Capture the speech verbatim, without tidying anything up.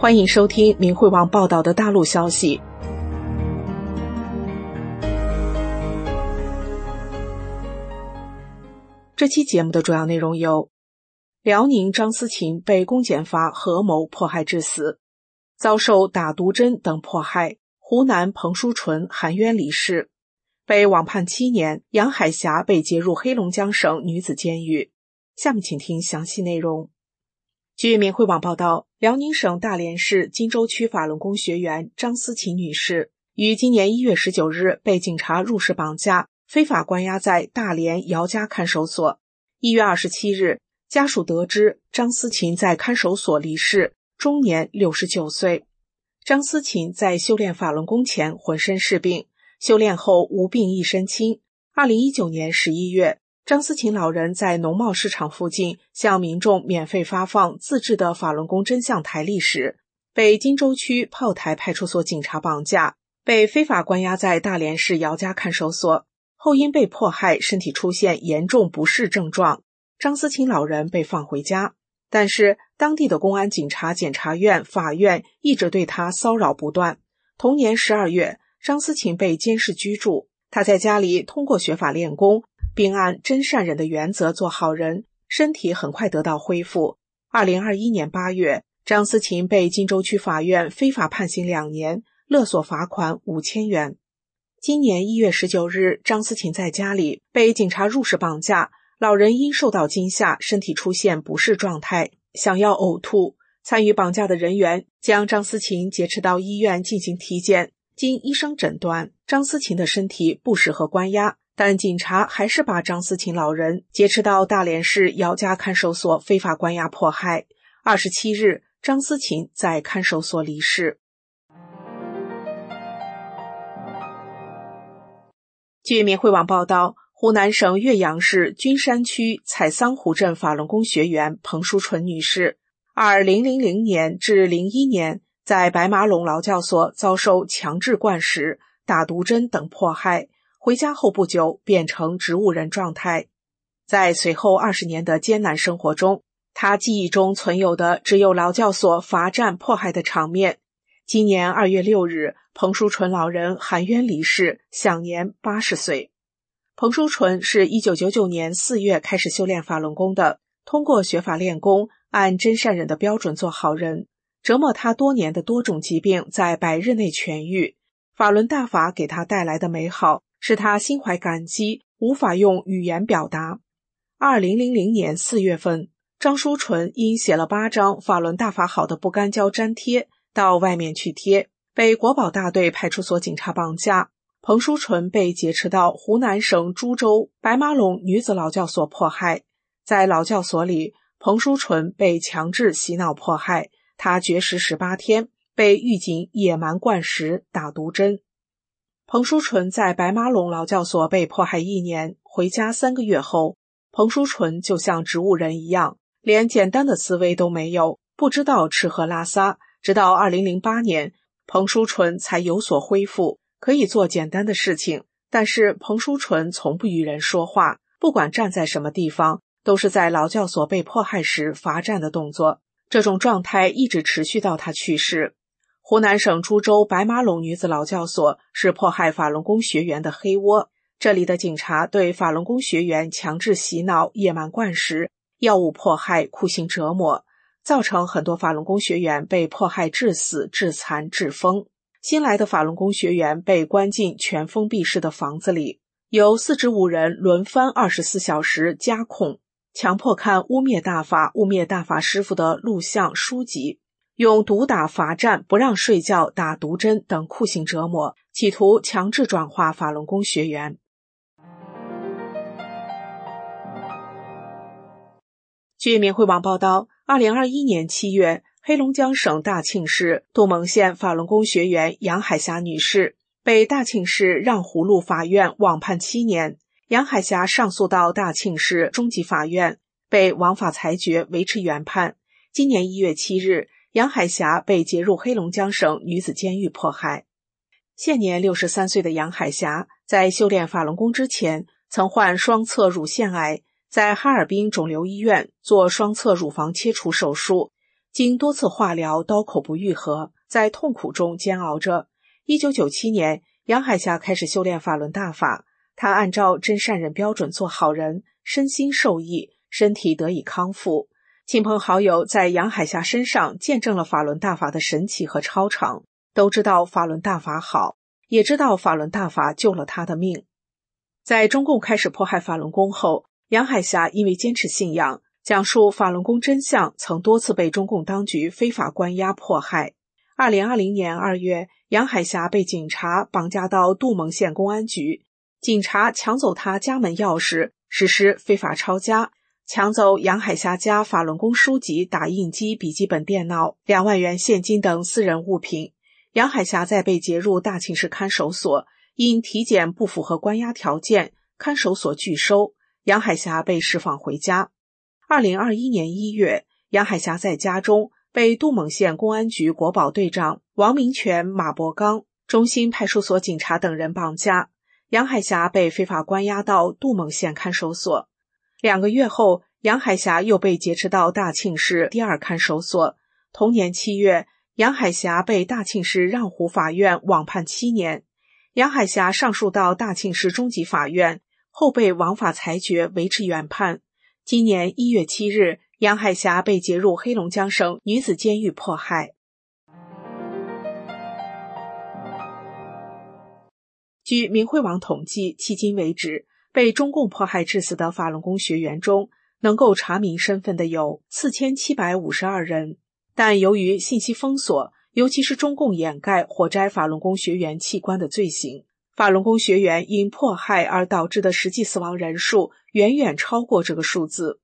欢迎收听明慧网报道的大陆消息。这期节目的主要内容有：辽宁张思琴被公检法合谋迫害致死，遭受打毒针等迫害；湖南彭淑纯含冤离世，被网判七年；杨海霞被接入黑龙江省女子监狱。下面请听详细内容。据明慧网报道，辽宁省大连市金州区法轮功学员张思琴女士于今年一月十九日被警察入室绑架，非法关押在大连姚家看守所。一月二十七日，家属得知张思琴在看守所离世，终年六十九岁。张思琴在修炼法轮功前浑身是病，修炼后无病一身轻。二零一九年十一月，张思琴老人在农贸市场附近向民众免费发放自制的法轮功真相台历时，被金州区炮台派出所警察绑架，被非法关押在大连市姚家看守所。后因被迫害，身体出现严重不适症状，张思琴老人被放回家。但是当地的公安、警察、检察院、法院一直对他骚扰不断。同年十二月，张思琴被监视居住，他在家里通过学法练功，并按真善忍的原则做好人，身体很快得到恢复。二零二一年八月，张思琴被金州区法院非法判刑两年，勒索罚款五千元。今年一月十九日，张思琴在家里被警察入室绑架，老人因受到惊吓，身体出现不适状态，想要呕吐。参与绑架的人员将张思琴劫持到医院进行体检，经医生诊断，张思琴的身体不适合关押，但警察还是把张思琴老人劫持到大连市姚家看守所非法关押迫害。二十七日，张思琴在看守所离世。据明慧网报道，湖南省岳阳市君山区采桑湖镇法轮功学员彭淑纯女士，二零零零年至零一年在白马陇劳教所遭受强制灌食、打毒针等迫害，回家后不久变成植物人状态。在随后二十年的艰难生活中，她记忆中存有的只有劳教所罚站迫害的场面。今年二月六日，彭淑纯老人含冤离世，享年八十岁。彭淑纯是一九九九年四月开始修炼法轮功的，通过学法练功，按真善忍的标准做好人，折磨他多年的多种疾病在百日内痊愈。法轮大法给他带来的美好，使他心怀感激，无法用语言表达。二零零零年四月份，张淑纯因写了八张法轮大法好的不干胶粘贴到外面去贴，被国保大队派出所警察绑架。彭淑纯被劫持到湖南省株洲白马陇女子劳教所迫害。在劳教所里，彭淑纯被强制洗脑迫害，她绝食十八天，被狱警野蛮灌食、打毒针。彭淑纯在白马陇劳教所被迫害一年，回家三个月后，彭淑纯就像植物人一样，连简单的思维都没有，不知道吃喝拉撒。直到二零零八年，彭淑纯才有所恢复，可以做简单的事情。但是彭淑纯从不与人说话，不管站在什么地方，都是在劳教所被迫害时罚站的动作。这种状态一直持续到他去世。湖南省株洲白马陇女子劳教所是迫害法轮功学员的黑窝，这里的警察对法轮功学员强制洗脑、野蛮灌食、药物迫害、酷刑折磨，造成很多法轮功学员被迫害致死、致残、致疯。新来的法轮功学员被关进全封闭式的房子里，由四至五人轮番二十四小时加控，强迫看污蔑大法、污蔑大法师傅的录像、书籍，用毒打、罚站、不让睡觉、打毒针等酷刑折磨，企图强制转化法轮功学员。据明慧网报道，二零二一年七月，黑龙江省大庆市杜蒙县法轮功学员杨海霞女士被大庆市让葫芦法院网判七年。杨海霞上诉到大庆市中级法院，被王法裁决维持原判。今年一月七日，杨海霞被接入黑龙江省女子监狱迫害。现年六十三岁的杨海霞在修炼法轮功之前，曾患双侧乳腺癌，在哈尔滨肿瘤医院做双侧乳房切除手术， 经多次化疗，刀口不愈合，在痛苦中煎熬着。一九九七年，杨海霞开始修炼法轮大法，她按照真善忍标准做好人，身心受益，身体得以康复。亲朋好友在杨海霞身上见证了法轮大法的神奇和超常，都知道法轮大法好，也知道法轮大法救了他的命。在中共开始迫害法轮功后，杨海霞因为坚持信仰，讲述法轮功真相，曾多次被中共当局非法关押迫害。二零二零年二月，杨海霞被警察绑架到杜蒙县公安局，警察抢走他家门钥匙，实施非法抄家，抢走杨海霞家法轮功书籍、打印机、笔记本电脑、两万元现金等私人物品。杨海霞在被劫入大庆市看守所，因体检不符合关押条件，看守所拒收，杨海霞被释放回家。二零二一年一月，杨海霞在家中被杜蒙县公安局国保队长王明全、马伯刚、中心派出所警察等人绑架，杨海霞被非法关押到杜蒙县看守所。两个月后，杨海霞又被劫持到大庆市第二看守所。同年七月，杨海霞被大庆市让湖法院网判七年。杨海霞上诉到大庆市中级法院，后被王法裁决维持原判。今年一月七日，杨海霞被劫入黑龙江省女子监狱迫害。据明慧网统计，迄今为止，被中共迫害致死的法轮功学员中，能够查明身份的有四千七百五十二人。但由于信息封锁，尤其是中共掩盖火摘法轮功学员器官的罪行，法轮功学员因迫害而导致的实际死亡人数远远超过这个数字。